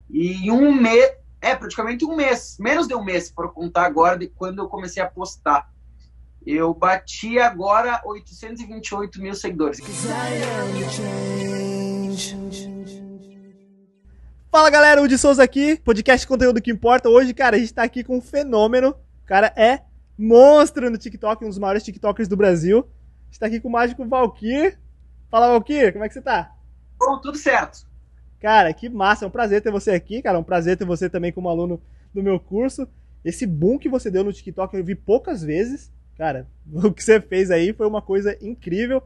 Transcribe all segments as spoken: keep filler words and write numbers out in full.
E em um mês, é praticamente um mês, menos de um mês, por contar agora de quando eu comecei a postar. Eu bati agora oitocentos e vinte e oito mil seguidores. Fala galera, o de Souza aqui, podcast Conteúdo que Importa. Hoje, cara, a gente tá aqui com um fenômeno. O cara é monstro no TikTok, um dos maiores TikTokers do Brasil. A gente tá aqui com o mágico Valkyr. Fala, Valkyr, como é que você tá? Bom, tudo certo. Cara, que massa, é um prazer ter você aqui, cara. É um prazer ter você também como aluno do meu curso. Esse boom que você deu no TikTok eu vi poucas vezes. Cara, o que você fez aí foi uma coisa incrível.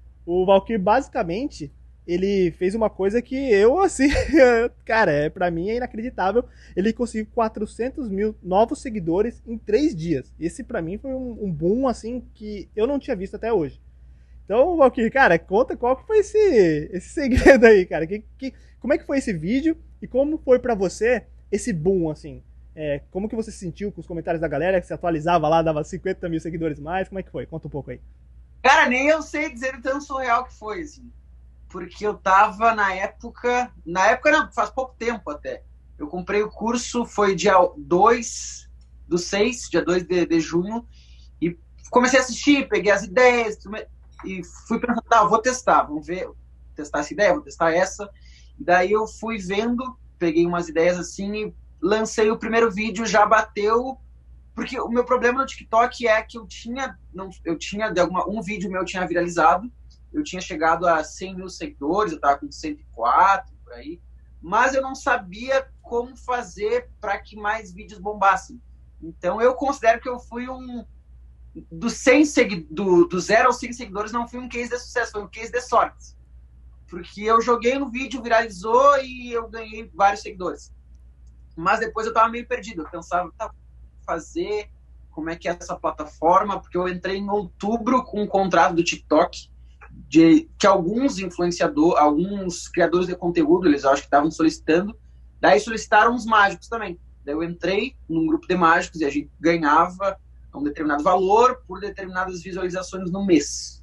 O Valkyr, basicamente, ele fez uma coisa que eu, assim, cara, é, pra mim é inacreditável. Ele conseguiu quatrocentos mil novos seguidores em três dias. Esse, pra mim, foi um, um boom, assim, que eu não tinha visto até hoje. Então, Valkyr, cara, conta qual que foi esse, esse segredo aí, cara. Que, que, como é que foi esse vídeo e como foi pra você esse boom, assim? É, como que você se sentiu com os comentários da galera, que você atualizava lá, dava cinquenta mil seguidores mais? Como é que foi? Conta um pouco aí. Cara, nem eu sei dizer o tão surreal que foi, assim. Porque eu tava na época... Na época não, faz pouco tempo até. Eu comprei o curso, foi dia dois do seis, dia dois de, de junho, e comecei a assistir, peguei as ideias, e fui pensando, tá, vou testar, vamos ver, vou testar essa ideia, vou testar essa. E daí eu fui vendo, peguei umas ideias assim e lancei o primeiro vídeo, já bateu... Porque o meu problema no TikTok é que eu tinha, não, eu tinha de alguma, um vídeo meu tinha viralizado, eu tinha chegado a cem mil seguidores, eu tava com cento e quatro, por aí, mas eu não sabia como fazer para que mais vídeos bombassem. Então eu considero que eu fui um... Do, cem segui, do, do zero aos cem seguidores não fui um case de sucesso, foi um case de sorte. Porque eu joguei no vídeo, viralizou e eu ganhei vários seguidores. Mas depois eu tava meio perdido, eu pensava, tá, fazer, como é que é essa plataforma, porque eu entrei em outubro com um contrato do TikTok, de, que alguns influenciadores, alguns criadores de conteúdo, eles acho que estavam solicitando, daí solicitaram os mágicos também. Daí eu entrei num grupo de mágicos e a gente ganhava um determinado valor por determinadas visualizações no mês.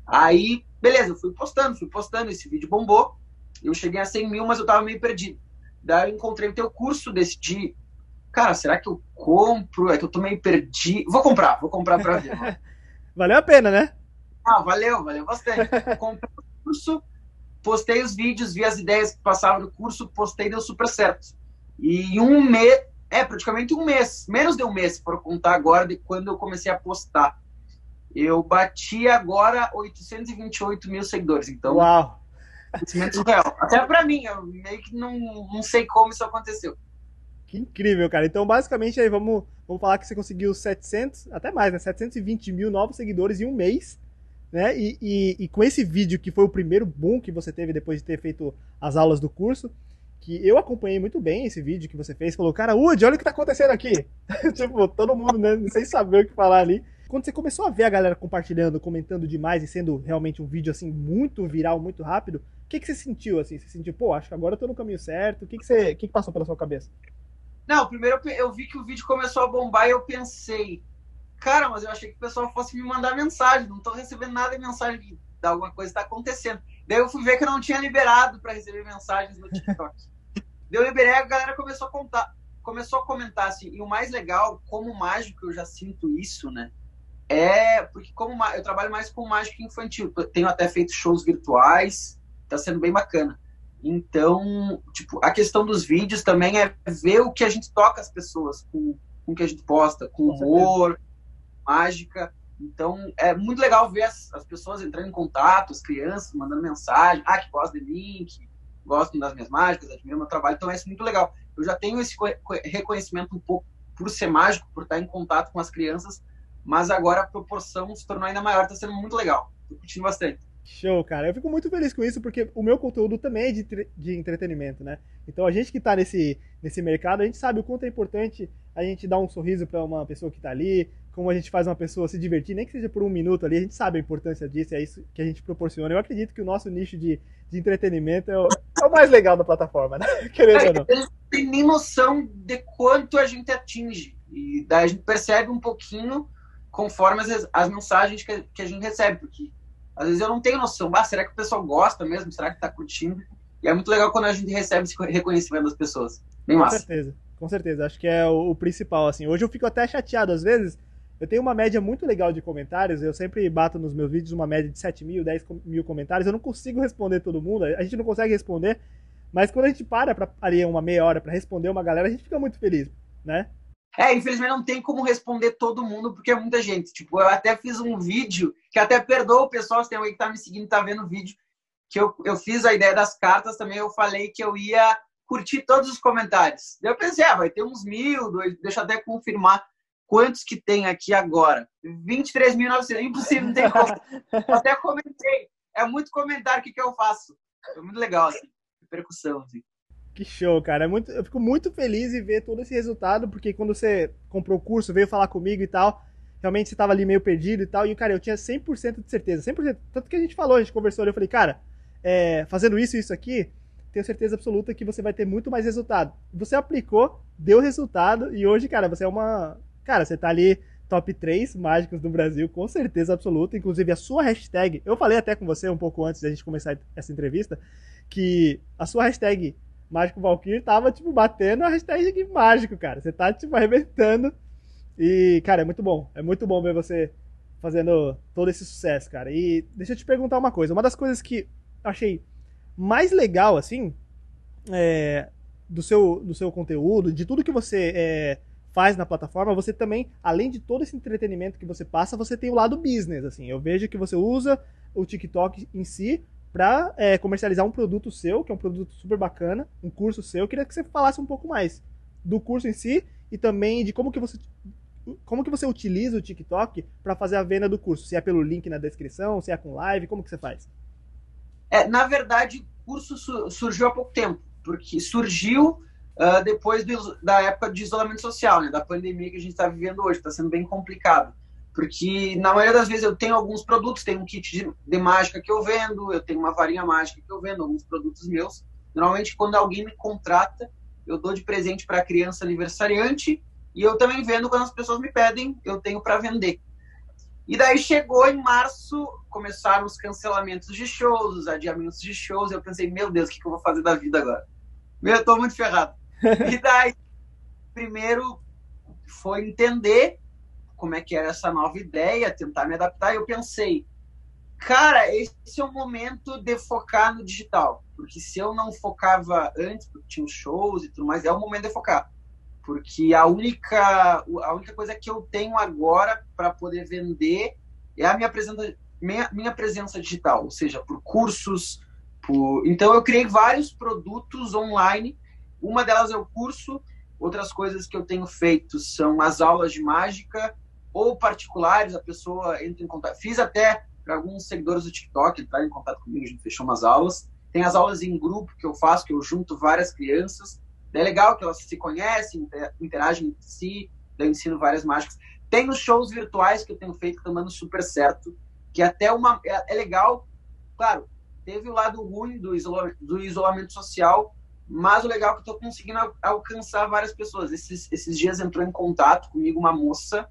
Aí, beleza, eu fui postando, fui postando, esse vídeo bombou, eu cheguei a cem mil, mas eu tava meio perdido. Daí eu encontrei o teu curso, decidi, cara, será que eu compro? É que eu tô meio perdido. Vou comprar, vou comprar pra ver. Valeu a pena, né? Ah, valeu, valeu bastante. Comprei o curso, postei os vídeos, vi as ideias que passavam no curso, postei, deu super certo. E em um mês, é praticamente um mês, menos de um mês, por contar agora de quando eu comecei a postar. Eu bati agora oitocentos e vinte e oito mil seguidores, então... Uau! Crescimento surreal. Até pra mim, eu meio que não, não sei como isso aconteceu. Que incrível, cara. Então, basicamente, aí vamos, vamos falar que você conseguiu setecentos, até mais, né? setecentos e vinte mil novos seguidores em um mês, né? E, e, e com esse vídeo, que foi o primeiro boom que você teve depois de ter feito as aulas do curso, que eu acompanhei muito bem esse vídeo que você fez, falou, cara, Woody, olha o que tá acontecendo aqui. Tipo, todo mundo, né, sem saber o que falar ali. Quando você começou a ver a galera compartilhando, comentando demais e sendo realmente um vídeo, assim, muito viral, muito rápido, o que, que você sentiu, assim? Você sentiu, pô, acho que agora eu tô no caminho certo. O que, que, você, o que, que passou pela sua cabeça? Não, primeiro eu, eu vi que o vídeo começou a bombar e eu pensei, cara, mas eu achei que o pessoal fosse me mandar mensagem, não tô recebendo nada de mensagem de alguma coisa tá acontecendo. Daí eu fui ver que eu não tinha liberado para receber mensagens no TikTok. Daí eu liberei, a galera começou a contar, começou a comentar assim, e o mais legal, como mágico eu já sinto isso, né? É porque como eu trabalho mais com mágica infantil, tenho até feito shows virtuais, tá sendo bem bacana. Então, tipo, a questão dos vídeos também é ver o que a gente toca as pessoas, com, com o que a gente posta, com humor, mágica. Então, é muito legal ver as, as pessoas entrando em contato, as crianças mandando mensagem, ah, que gostam de mim, que gostam das minhas mágicas, admiram meu trabalho. Então, é isso muito legal. Eu já tenho esse reconhecimento um pouco por ser mágico, por estar em contato com as crianças, mas agora a proporção se tornou ainda maior, está sendo muito legal. Estou curtindo bastante. Show, cara. Eu fico muito feliz com isso, porque o meu conteúdo também é de, de entretenimento, né? Então a gente que tá nesse, nesse mercado, a gente sabe o quanto é importante a gente dar um sorriso para uma pessoa que tá ali, como a gente faz uma pessoa se divertir, nem que seja por um minuto ali, a gente sabe a importância disso, é isso que a gente proporciona. Eu acredito que o nosso nicho de, de entretenimento é o, é o mais legal da plataforma, né? Querendo ou não. A gente não tem nem noção de quanto a gente atinge, e daí a gente percebe um pouquinho conforme as, as mensagens que, que a gente recebe, porque às vezes eu não tenho noção. Ah, será que o pessoal gosta mesmo? Será que tá curtindo? E é muito legal quando a gente recebe esse reconhecimento das pessoas. Bem Com massa. certeza, com certeza. Acho que é o, o principal, assim. Hoje eu fico até chateado, às vezes. Eu tenho uma média muito legal de comentários. Eu sempre bato nos meus vídeos uma média de sete mil, dez mil comentários. Eu não consigo responder todo mundo. A gente não consegue responder. Mas quando a gente para pra, ali uma meia hora para responder uma galera, a gente fica muito feliz, né? É, infelizmente não tem como responder todo mundo, porque é muita gente. Tipo, eu até fiz um vídeo, que até perdoa o pessoal, se tem alguém que tá me seguindo e tá vendo o vídeo, que eu, eu fiz a ideia das cartas também, eu falei que eu ia curtir todos os comentários. Daí eu pensei, ah, vai ter uns mil, dois, deixa eu até confirmar quantos que tem aqui agora. vinte e três mil e novecentos, impossível, não tem como. Eu até comentei, é muito comentário, o que, que eu faço? Foi muito legal, assim, repercussão, assim. Que show, cara. É muito, eu fico muito feliz em ver todo esse resultado, porque quando você comprou o curso, veio falar comigo e tal, realmente você tava ali meio perdido e tal, e, cara, eu tinha cem por cento de certeza, cem por cento. Tanto que a gente falou, a gente conversou, eu falei, cara, é, fazendo isso e isso aqui, tenho certeza absoluta que você vai ter muito mais resultado. Você aplicou, deu resultado, e hoje, cara, você é uma... Cara, você tá ali top três mágicos do Brasil, com certeza absoluta. Inclusive, a sua hashtag, eu falei até com você um pouco antes da gente começar essa entrevista, que a sua hashtag Mágico Valkyr tava, tipo, batendo a hashtag mágico, cara. Você tá, tipo, arrebentando. E, cara, é muito bom. É muito bom ver você fazendo todo esse sucesso, cara. E deixa eu te perguntar uma coisa. Uma das coisas que eu achei mais legal, assim, é, do, seu, do seu conteúdo, de tudo que você é, faz na plataforma, você também, além de todo esse entretenimento que você passa, você tem o lado business, assim. Eu vejo que você usa o TikTok em si para é, comercializar um produto seu, que é um produto super bacana, um curso seu. Eu queria que você falasse um pouco mais do curso em si e também de como que você, como que você utiliza o TikTok para fazer a venda do curso. Se é pelo link na descrição, se é com live, como que você faz? É, na verdade, o curso su- surgiu há pouco tempo, porque surgiu uh, depois do, da época de isolamento social, né, da pandemia que a gente está vivendo hoje. Está sendo bem complicado. Porque, na maioria das vezes, eu tenho alguns produtos, tenho um kit de, de mágica que eu vendo, eu tenho uma varinha mágica que eu vendo, alguns produtos meus. Normalmente, quando alguém me contrata, eu dou de presente para a criança aniversariante e eu também vendo quando as pessoas me pedem, eu tenho para vender. E daí chegou em março, começaram os cancelamentos de shows, os adiamentos de shows, e eu pensei, meu Deus, o que eu vou fazer da vida agora? Meu, eu tô muito ferrado. E daí, primeiro foi entender como é que era essa nova ideia, tentar me adaptar, e eu pensei, cara, esse é o momento de focar no digital, porque se eu não focava antes, porque tinha os shows e tudo mais, é o momento de focar, porque a única, a única coisa que eu tenho agora para poder vender é a minha presença, minha, minha presença digital, ou seja, por cursos, por... então eu criei vários produtos online, uma delas é o curso, outras coisas que eu tenho feito são as aulas de mágica, ou particulares, a pessoa entra em contato. Fiz até para alguns seguidores do TikTok, entraram em contato comigo, a gente fechou umas aulas. Tem as aulas em grupo que eu faço, que eu junto várias crianças. É legal que elas se conhecem, interagem entre si, eu ensino várias mágicas. Tem os shows virtuais que eu tenho feito que estão dando super certo, que até uma, é, é legal. Claro, teve o lado ruim do, isola, do isolamento social, mas o legal é que eu estou conseguindo alcançar várias pessoas. Esses, esses dias entrou em contato comigo uma moça,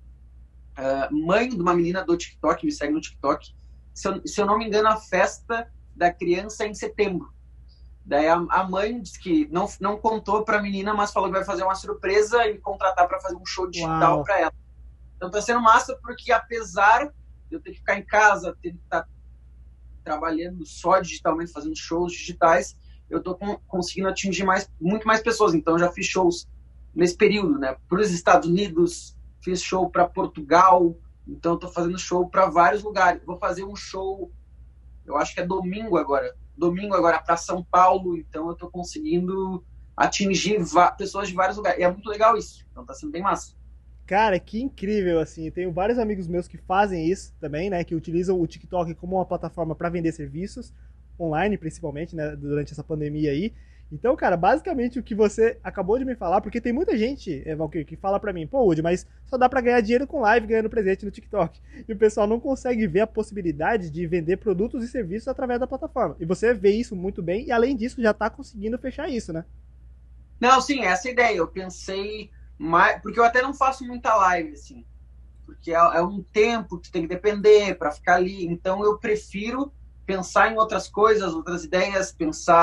Uh, mãe de uma menina do TikTok, me segue no TikTok. Se eu, se eu não me engano, a festa da criança é em setembro. Daí a, a mãe disse que não, não contou para a menina, mas falou que vai fazer uma surpresa e me contratar para fazer um show digital para ela. Então tá sendo massa porque, apesar de eu ter que ficar em casa, ter que estar trabalhando só digitalmente, fazendo shows digitais, eu tô com, conseguindo atingir mais, muito mais pessoas. Então eu já fiz shows nesse período, né? Para os Estados Unidos, fiz show para Portugal, então estou fazendo show para vários lugares. Vou fazer um show, eu acho que é domingo agora, domingo agora para São Paulo, então eu estou conseguindo atingir pessoas de vários lugares. E é muito legal isso, então está sendo bem massa. Cara, que incrível, assim, eu tenho vários amigos meus que fazem isso também, né, que utilizam o TikTok como uma plataforma para vender serviços, online principalmente, né, durante essa pandemia aí. Então, cara, basicamente o que você acabou de me falar, porque tem muita gente, é, Valkyr, que fala pra mim, pô, Woody, mas só dá pra ganhar dinheiro com live ganhando presente no TikTok. E o pessoal não consegue ver a possibilidade de vender produtos e serviços através da plataforma. E você vê isso muito bem e, além disso, já tá conseguindo fechar isso, né? Não, sim, essa é a ideia. Eu pensei mais... Porque eu até não faço muita live, assim. Porque é, é um tempo que tu tem que depender pra ficar ali. Então, eu prefiro pensar em outras coisas, outras ideias, pensar...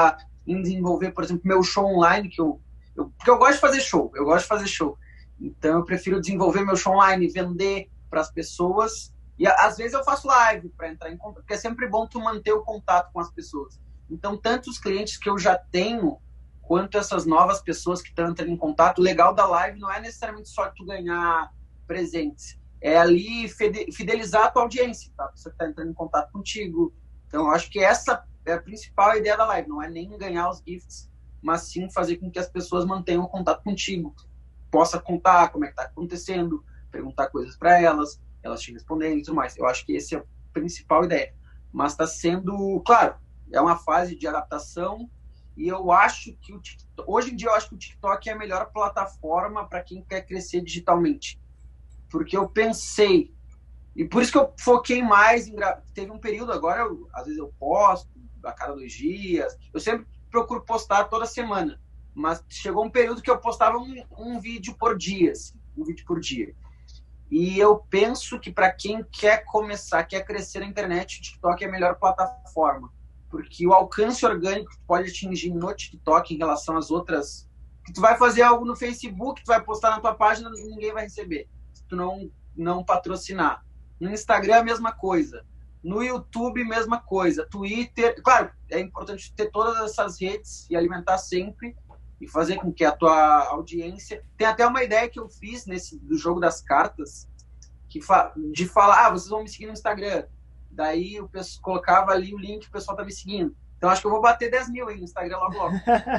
em desenvolver, por exemplo, meu show online, que eu, eu, porque eu gosto de fazer show, eu gosto de fazer show. Então eu prefiro desenvolver meu show online, vender para as pessoas. E às vezes eu faço live para entrar em contato, porque é sempre bom tu manter o contato com as pessoas. Então, tanto os clientes que eu já tenho, quanto essas novas pessoas que estão entrando em contato, o legal da live não é necessariamente só tu ganhar presentes, é ali fidelizar a tua audiência, tá? A pessoa que está entrando em contato contigo. Então, eu acho que essa é a principal ideia da live, não é nem ganhar os gifts, mas sim fazer com que as pessoas mantenham o contato contigo, possa contar como é que está acontecendo, perguntar coisas para elas, elas te responderem e tudo mais. Eu acho que essa é a principal ideia. Mas está sendo, claro, é uma fase de adaptação e eu acho que o TikTok, hoje em dia eu acho que o TikTok é a melhor plataforma para quem quer crescer digitalmente. Porque eu pensei, e por isso que eu foquei mais em... Teve um período agora, eu, às vezes eu posto a cada dois dias, eu sempre procuro postar toda semana, mas chegou um período que eu postava um, um vídeo por dia, assim, um vídeo por dia. E eu penso que para quem quer começar, quer crescer na internet, o TikTok é a melhor plataforma. Porque o alcance orgânico que tu pode atingir no TikTok em relação às outras... Que tu vai fazer algo no Facebook, tu vai postar na tua página, ninguém vai receber. Se tu não, não patrocinar. No Instagram, a mesma coisa. No YouTube, mesma coisa. Twitter... Claro, é importante ter todas essas redes e alimentar sempre e fazer com que a tua audiência... Tem até uma ideia que eu fiz nesse do jogo das cartas, que fa... de falar, ah, vocês vão me seguir no Instagram. Daí eu pessoal, colocava ali o link, o pessoal tá me seguindo. Então acho que eu vou bater dez mil aí no Instagram logo logo.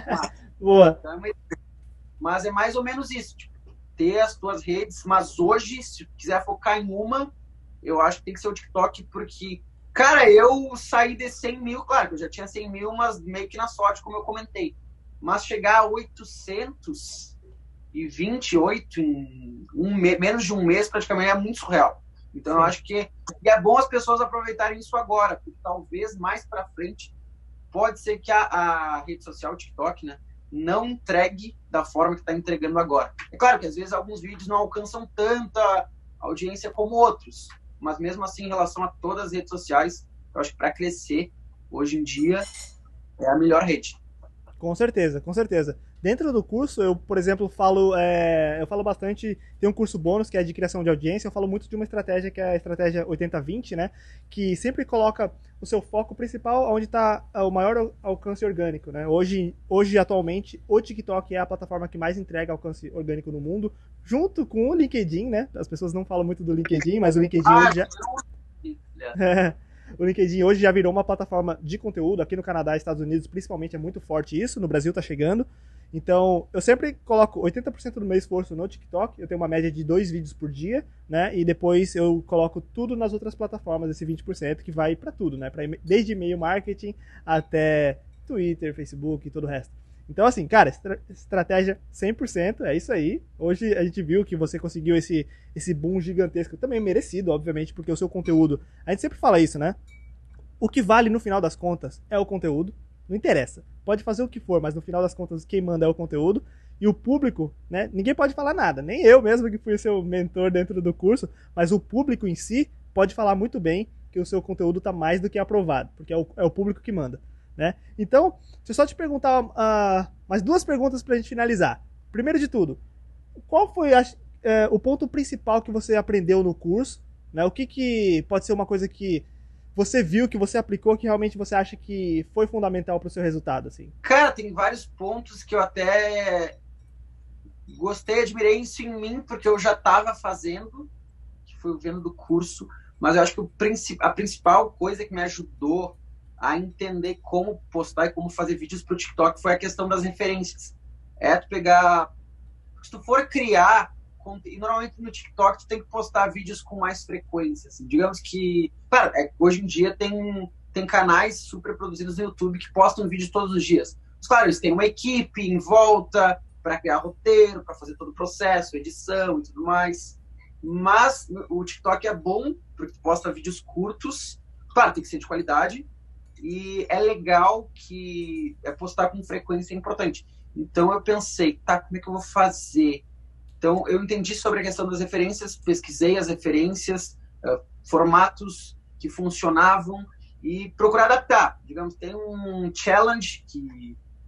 Boa. Então, mas é mais ou menos isso, tipo, ter as tuas redes, mas hoje, se quiser focar em uma, eu acho que tem que ser o TikTok, porque, cara, eu saí de cem mil, claro que eu já tinha cem mil, mas meio que na sorte, como eu comentei. Mas chegar a oitocentos e vinte e oito em um me- menos de um mês, praticamente, é muito surreal. Então, Sim. eu acho que e é bom as pessoas aproveitarem isso agora, porque talvez mais para frente pode ser que a, a rede social, o TikTok, né, não entregue da forma que está entregando agora. É claro que às vezes alguns vídeos não alcançam tanta audiência como outros, mas mesmo assim, em relação a todas as redes sociais, eu acho que para crescer, hoje em dia, é a melhor rede. Com certeza, com certeza. Dentro do curso, eu, por exemplo, falo, é, eu falo bastante, tem um curso bônus que é de criação de audiência, eu falo muito de uma estratégia que é a estratégia oitenta vinte, né? Que sempre coloca o seu foco principal onde está o maior alcance orgânico, né? Hoje, hoje, atualmente, o TikTok é a plataforma que mais entrega alcance orgânico no mundo, junto com o LinkedIn, né? As pessoas não falam muito do LinkedIn, mas o LinkedIn ah, hoje já... O LinkedIn hoje já virou uma plataforma de conteúdo. Aqui no Canadá e Estados Unidos, principalmente, é muito forte isso. No Brasil tá chegando. Então, eu sempre coloco oitenta por cento do meu esforço no TikTok. Eu tenho uma média de dois vídeos por dia, né? E depois eu coloco tudo nas outras plataformas, esse vinte por cento que vai para tudo, né? Pra, desde e-mail marketing até Twitter, Facebook e todo o resto. Então, assim, cara, estra- estratégia cem por cento, é isso aí. Hoje a gente viu que você conseguiu esse, esse boom gigantesco, também merecido, obviamente, porque o seu conteúdo... A gente sempre fala isso, né? O que vale no final das contas é o conteúdo, não interessa. Pode fazer o que for, mas no final das contas quem manda é o conteúdo. E o público, né? Ninguém pode falar nada, nem eu mesmo que fui seu mentor dentro do curso, mas o público em si pode falar muito bem que o seu conteúdo está mais do que aprovado, porque é o, é o público que manda. Né? Então, deixa eu só te perguntar uh, mais duas perguntas para a gente finalizar. Primeiro de tudo, qual foi a, uh, o ponto principal que você aprendeu no curso? Né? O que, que pode ser uma coisa que você viu, que você aplicou, que realmente você acha que foi fundamental para o seu resultado? Assim? Cara, tem vários pontos que eu até gostei, admirei isso em mim, porque eu já estava fazendo, que fui vendo do curso, mas eu acho que o princip- a principal coisa que me ajudou a entender como postar e como fazer vídeos para o TikTok foi a questão das referências. É tu pegar... Se tu for criar... E normalmente no TikTok tu tem que postar vídeos com mais frequência. Assim. Digamos que... Claro, é, hoje em dia tem, tem canais super produzidos no YouTube que postam vídeos todos os dias. Mas, claro, eles têm uma equipe em volta para criar roteiro, para fazer todo o processo, edição e tudo mais. Mas o TikTok é bom porque tu posta vídeos curtos. Claro, tem que ser de qualidade. E é legal que é postar com frequência é importante. Então eu pensei, tá, como é que eu vou fazer? Então eu entendi sobre a questão das referências, pesquisei as referências, uh, formatos que funcionavam e procurar adaptar. Digamos, tem um challenge que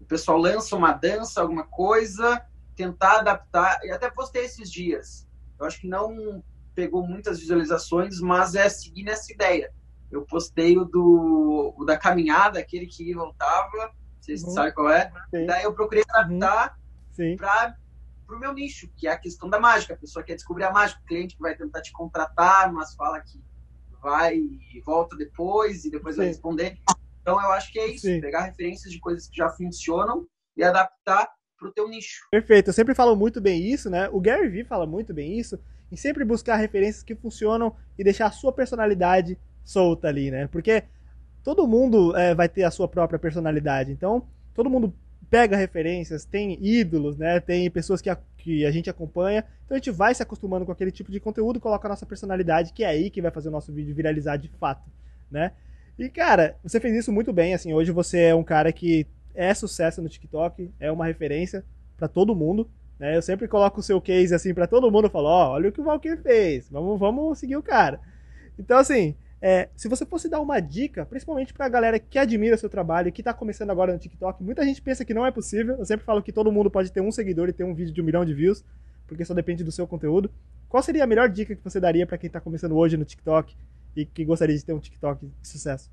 pessoal lança uma dança, alguma coisa, tentar adaptar, e até postei esses dias. Eu acho que não pegou muitas visualizações, mas é seguir nessa ideia. Eu postei o, do, o da caminhada, aquele que ia e voltava, vocês uhum. sabem qual é? Sim. Daí eu procurei adaptar uhum. para o meu nicho, que é a questão da mágica. A pessoa quer descobrir a mágica, o cliente que vai tentar te contratar, mas fala que vai e volta depois, e depois Sim. vai responder. Então eu acho que é isso, Sim. pegar referências de coisas que já funcionam e adaptar para o teu nicho. Perfeito, eu sempre falo muito bem isso, né? O Gary Vee fala muito bem isso, em sempre buscar referências que funcionam e deixar a sua personalidade solta ali, né? Porque todo mundo é, vai ter a sua própria personalidade, então todo mundo pega referências, tem ídolos, né? Tem pessoas que a, que a gente acompanha, então a gente vai se acostumando com aquele tipo de conteúdo, coloca a nossa personalidade, que é aí que vai fazer o nosso vídeo viralizar de fato, né? E cara, você fez isso muito bem, assim, hoje você é um cara que é sucesso no TikTok, é uma referência pra todo mundo, né? Eu sempre coloco o seu case assim pra todo mundo, falo, ó, oh, olha o que o Valkyrie fez, vamos, vamos seguir o cara. Então assim, é, se você fosse dar uma dica, principalmente pra galera que admira seu trabalho, que tá começando agora no TikTok, muita gente pensa que não é possível, eu sempre falo que todo mundo pode ter um seguidor e ter um vídeo de um milhão de views, porque só depende do seu conteúdo. Qual seria a melhor dica que você daria pra quem tá começando hoje no TikTok e que gostaria de ter um TikTok de sucesso?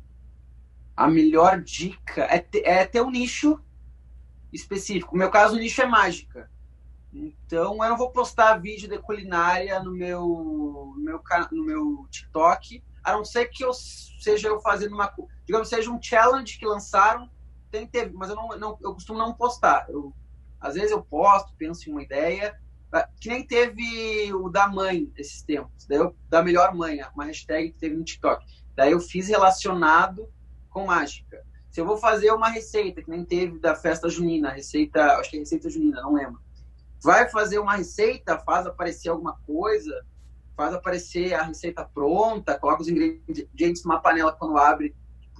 A melhor dica é ter, é ter um nicho específico. No meu caso, o nicho é mágica. Então, eu não vou postar vídeo de culinária no meu, no meu, no meu TikTok, a não ser que eu seja eu fazendo uma... Digamos, seja um challenge que lançaram, tem teve, mas eu, não, não, eu costumo não postar. Eu, às vezes eu posto, penso em uma ideia, que nem teve o da mãe esses tempos, daí eu, da melhor mãe, uma hashtag que teve no TikTok. Daí eu fiz relacionado com mágica. Se eu vou fazer uma receita, que nem teve da festa junina, receita, acho que é receita junina, não lembro. Vai fazer uma receita, faz aparecer alguma coisa, faz aparecer a receita pronta, coloca os ingredientes numa panela quando abre.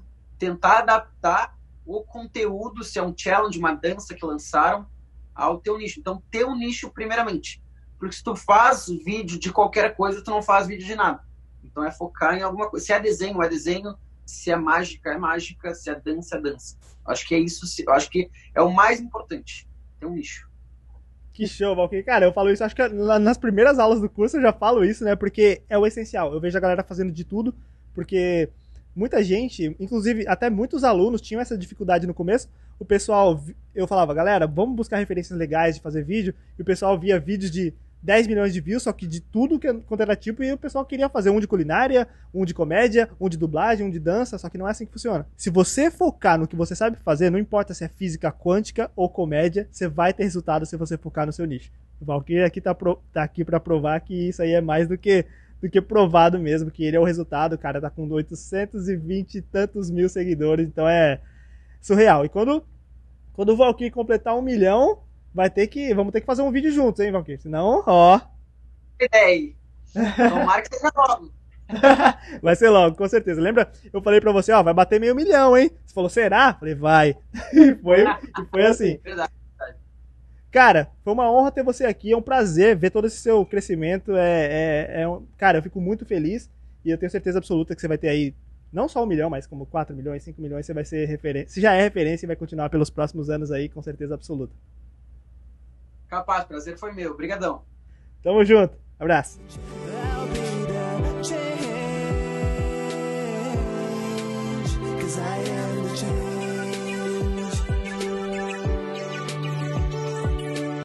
Tentar adaptar o conteúdo, se é um challenge, uma dança que lançaram, ao teu nicho. Então, ter um nicho primeiramente. Porque se tu faz vídeo de qualquer coisa, tu não faz vídeo de nada. Então, é focar em alguma coisa. Se é desenho, é desenho. Se é mágica, é mágica. Se é dança, é dança. Acho que é isso. Acho que é o mais importante. Ter um nicho. Que show, Valkyrie. Cara, eu falo isso, acho que nas primeiras aulas do curso eu já falo isso, né? Porque é o essencial. Eu vejo a galera fazendo de tudo, porque muita gente, inclusive até muitos alunos tinham essa dificuldade no começo. O pessoal, eu falava, galera, vamos buscar referências legais de fazer vídeo, e o pessoal via vídeos de dez milhões de views, só que de tudo que quanto era tipo, e o pessoal queria fazer um de culinária, um de comédia, um de dublagem, um de dança, só que não é assim que funciona. Se você focar no que você sabe fazer, não importa se é física quântica ou comédia, você vai ter resultado se você focar no seu nicho. O Valkyrie aqui tá, pro, tá aqui pra provar que isso aí é mais do que, do que provado mesmo, que ele é o resultado, o cara tá com oitocentos e vinte e tantos mil seguidores, então é surreal. E quando, quando o Valkyrie completar um milhão, vai ter que, vamos ter que fazer um vídeo juntos, hein, Valkyrie? Senão, ó... Ideia. Tomara que seja logo. Vai ser logo, com certeza. Lembra? Eu falei pra você, ó, vai bater meio milhão, hein? Você falou, será? Falei, vai. E foi, e foi assim. Verdade. Cara, foi uma honra ter você aqui, é um prazer ver todo esse seu crescimento. É, é, é um... Cara, eu fico muito feliz e eu tenho certeza absoluta que você vai ter aí não só um milhão, mas como quatro milhões, cinco milhões, você vai ser referência. Se já é referência e vai continuar pelos próximos anos aí, com certeza absoluta. Capaz, prazer foi meu. Obrigadão. Tamo junto. Abraço. I